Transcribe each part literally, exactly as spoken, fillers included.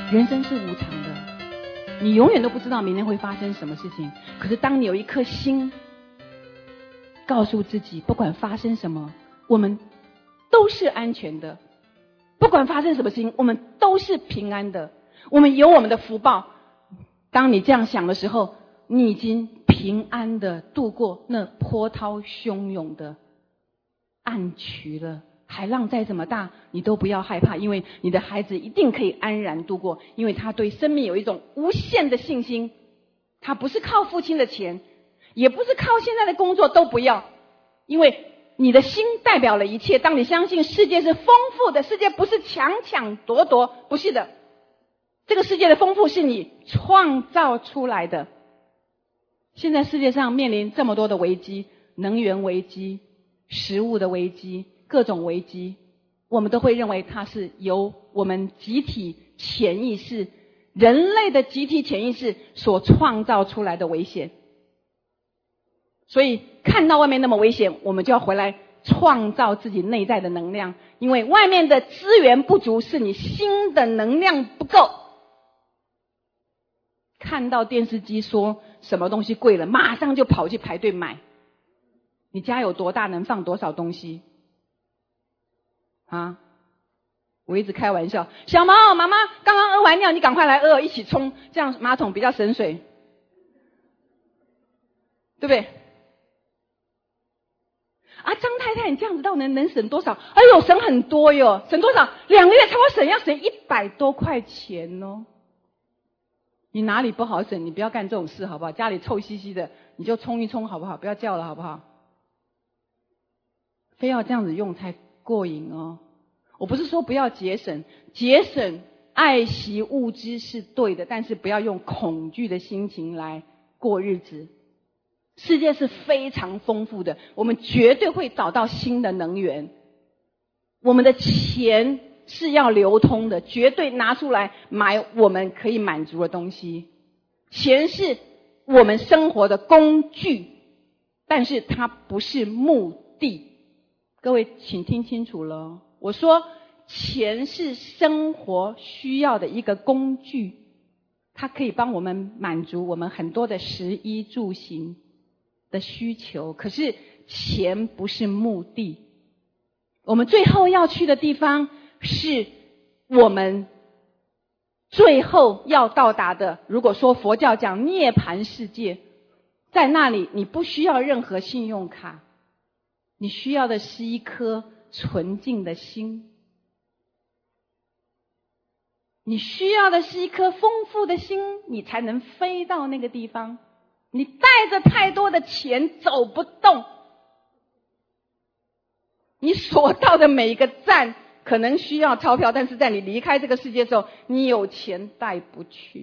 人生是无常的，你永远都不知道明天会发生什么事情。可是当你有一颗心告诉自己，不管发生什么，我们都是安全的，不管发生什么事情，我们都是平安的，我们有我们的福报。当你这样想的时候，你已经平安的度过那波涛汹涌的暗渠了。海浪再怎么大，你都不要害怕，因为你的孩子一定可以安然度过，因为他对生命有一种无限的信心。他不是靠父亲的钱，也不是靠现在的工作，都不要，因为你的心代表了一切。当你相信世界是丰富的，世界不是强抢夺夺，不是的，这个世界的丰富是你创造出来的。现在世界上面临这么多的危机，能源危机、食物的危机，各种危机，我们都会认为它是由我们集体潜意识、人类的集体潜意识所创造出来的危险。所以看到外面那么危险，我们就要回来创造自己内在的能量，因为外面的资源不足，是你心的能量不够。看到电视机说什么东西贵了，马上就跑去排队买。你家有多大，能放多少东西啊？我一直开玩笑，小毛妈妈刚刚屙完尿，你赶快来屙，一起冲，这样马桶比较省水，对不对？啊，张太太，你这样子到底能能省多少？哎呦，省很多哟，省多少？两个月才我省要省一百多块钱哦。你哪里不好省？你不要干这种事好不好？家里臭兮兮的，你就冲一冲好不好？不要叫了好不好？非要这样子用才过瘾哦。我不是说不要节省，节省爱惜物资是对的，但是不要用恐惧的心情来过日子。世界是非常丰富的，我们绝对会找到新的能源。我们的钱是要流通的，绝对拿出来买我们可以满足的东西。钱是我们生活的工具，但是它不是目的。各位请听清楚了，我说钱是生活需要的一个工具，它可以帮我们满足我们很多的食衣住行的需求，可是钱不是目的。我们最后要去的地方是我们最后要到达的，如果说佛教讲涅槃世界，在那里你不需要任何信用卡，你需要的是一颗纯净的心，你需要的是一颗丰富的心，你才能飞到那个地方。你带着太多的钱走不动，你所到的每一个站可能需要钞票，但是在你离开这个世界的时候，你有钱带不去。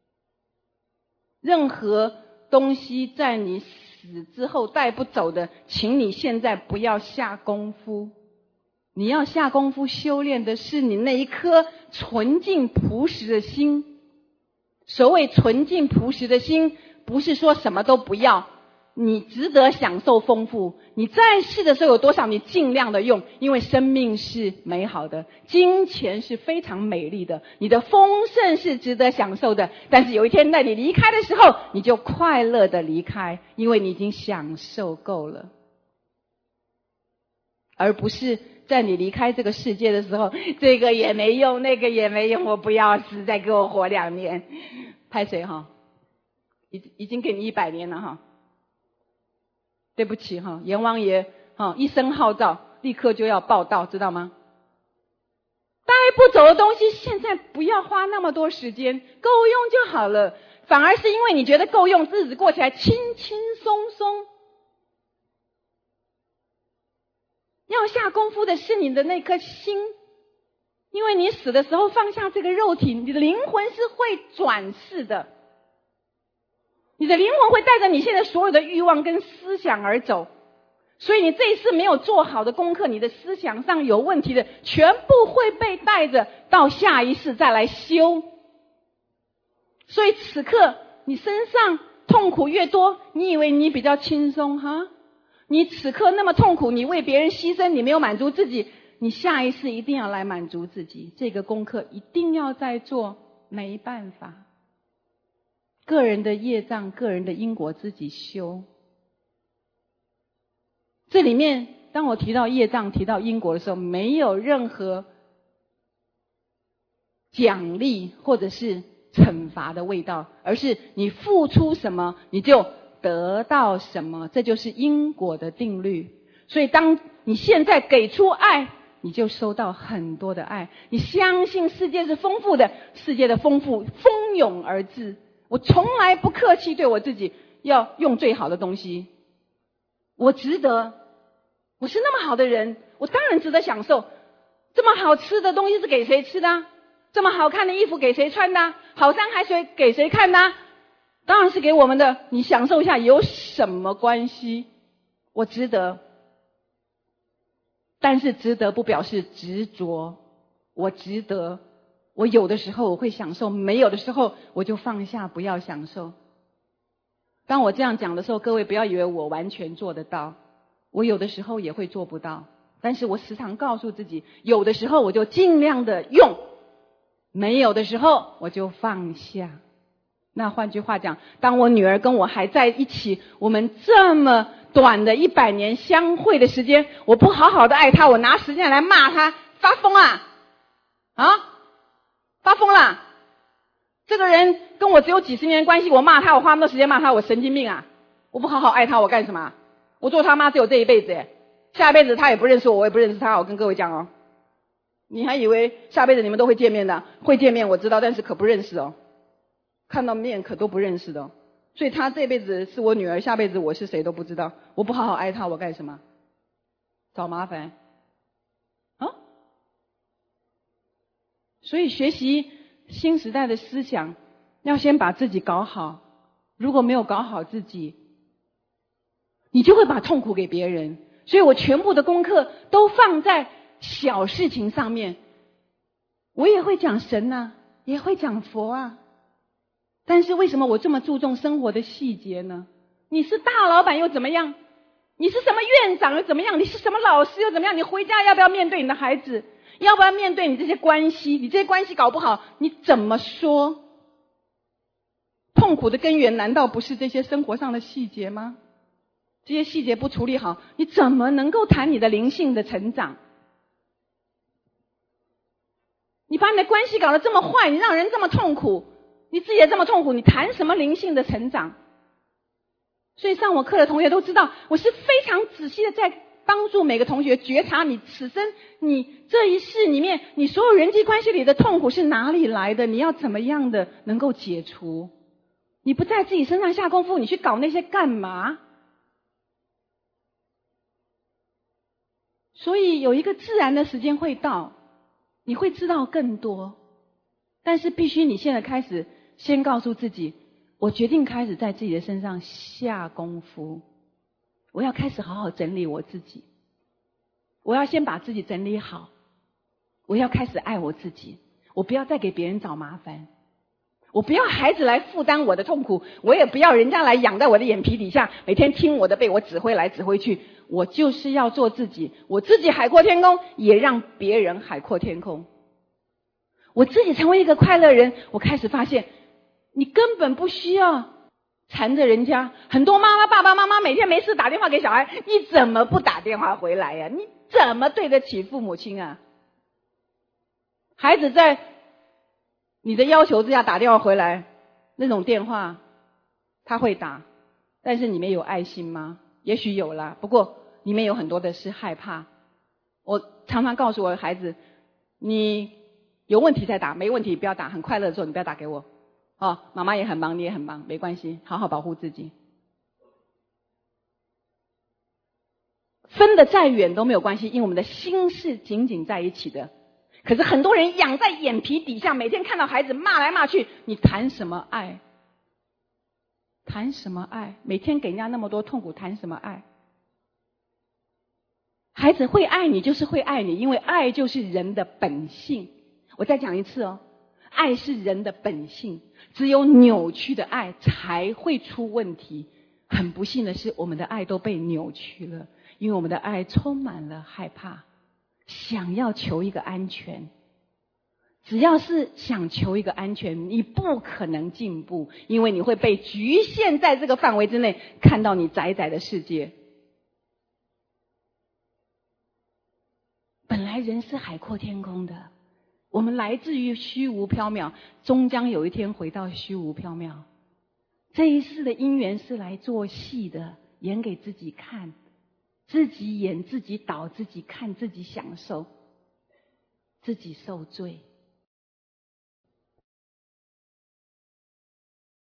任何东西在你死之后带不走的，请你现在不要下功夫。你要下功夫修炼的是你那一颗纯净朴实的心。所谓纯净朴实的心，不是说什么都不要，你值得享受丰富。你在世的时候有多少，你尽量的用，因为生命是美好的，金钱是非常美丽的，你的丰盛是值得享受的。但是有一天在你离开的时候，你就快乐的离开，因为你已经享受够了，而不是在你离开这个世界的时候，这个也没用，那个也没用，我不要死，再给我活两年。拍谁哈？已已经给你一百年了哈，对不起哈，阎王爷哈一声号召，立刻就要报到，知道吗？带不走的东西，现在不要花那么多时间，够用就好了。反而是因为你觉得够用，日子过起来轻轻松松。要下功夫的是你的那颗心，因为你死的时候放下这个肉体，你的灵魂是会转世的。你的灵魂会带着你现在所有的欲望跟思想而走，所以你这一次没有做好的功课，你的思想上有问题的，全部会被带着到下一世再来修。所以此刻你身上痛苦越多，你以为你比较轻松哈？你此刻那么痛苦，你为别人牺牲，你没有满足自己，你下一世一定要来满足自己。这个功课一定要再做。 没办法。个人的业障，个人的因果自己修。这里面当我提到业障提到因果的时候，没有任何奖励或者是惩罚的味道，而是你付出什么你就得到什么，这就是因果的定律。所以当你现在给出爱，你就收到很多的爱。你相信世界是丰富的，世界的丰富蜂拥而至。我从来不客气对我自己，要用最好的东西，我值得，我是那么好的人，我当然值得享受。这么好吃的东西是给谁吃的啊？这么好看的衣服给谁穿的啊？好山海水给谁看的啊？当然是给我们的，你享受一下有什么关系？我值得。但是值得不表示执着，我值得，我有的时候我会享受，没有的时候我就放下，不要享受。当我这样讲的时候，各位不要以为我完全做得到，我有的时候也会做不到，但是我时常告诉自己，有的时候我就尽量的用，没有的时候我就放下。那换句话讲，当我女儿跟我还在一起，我们这么短的一百年相会的时间，我不好好的爱她，我拿时间来骂她，发疯啊啊发疯啦！这个人跟我只有几十年关系，我骂他，我花那么多时间骂他，我神经病啊！我不好好爱他，我干什么？我做他妈只有这一辈子耶，下一辈子他也不认识我，我也不认识他。我跟各位讲哦，你还以为下辈子你们都会见面的？会见面我知道，但是可不认识哦，看到面可都不认识的哦。所以他这辈子是我女儿，下辈子我是谁都不知道。我不好好爱他，我干什么？找麻烦啊！所以学习新时代的思想，要先把自己搞好。如果没有搞好自己，你就会把痛苦给别人。所以我全部的功课都放在小事情上面。我也会讲神啊，也会讲佛啊。但是为什么我这么注重生活的细节呢？你是大老板又怎么样？你是什么院长又怎么样？你是什么老师又怎么样？你回家要不要面对你的孩子？要不要面对你这些关系？你这些关系搞不好，你怎么说？痛苦的根源难道不是这些生活上的细节吗？这些细节不处理好，你怎么能够谈你的灵性的成长？你把你的关系搞得这么坏，你让人这么痛苦，你自己也这么痛苦，你谈什么灵性的成长？所以上我课的同学都知道，我是非常仔细的在帮助每个同学觉察你此生你这一世里面你所有人际关系里的痛苦是哪里来的，你要怎么样的能够解除。你不在自己身上下功夫，你去搞那些干嘛？所以有一个自然的时间会到，你会知道更多。但是必须你现在开始先告诉自己，我决定开始在自己的身上下功夫，我要开始好好整理我自己，我要先把自己整理好，我要开始爱我自己，我不要再给别人找麻烦，我不要孩子来负担我的痛苦，我也不要人家来养在我的眼皮底下，每天听我的，被我指挥来指挥去。我就是要做自己，我自己海阔天空，也让别人海阔天空。我自己成为一个快乐人，我开始发现你根本不需要缠着人家。很多妈妈爸爸妈妈每天没事打电话给小孩，你怎么不打电话回来呀？你怎么对得起父母亲啊？孩子在你的要求之下打电话回来，那种电话他会打，但是里面有爱心吗？也许有啦，不过里面有很多的是害怕。我常常告诉我的孩子，你有问题再打，没问题不要打，很快乐的时候你不要打给我。哦，妈妈也很忙，你也很忙，没关系，好好保护自己。分得再远都没有关系，因为我们的心是紧紧在一起的。可是很多人养在眼皮底下，每天看到孩子骂来骂去，你谈什么爱？谈什么爱？每天给人家那么多痛苦，谈什么爱？孩子会爱你就是会爱你，因为爱就是人的本性。我再讲一次哦，爱是人的本性，只有扭曲的爱才会出问题。很不幸的是，我们的爱都被扭曲了，因为我们的爱充满了害怕，想要求一个安全。 只要是想求一个安全，你不可能进步，因为你会被局限在这个范围之内，看到你窄窄的世界。本来人是海阔天空的，我们来自于虚无缥缈，终将有一天回到虚无缥缈。这一世的因缘是来做戏的，演给自己看，自己演自己导，自己看自己享受，自己受罪。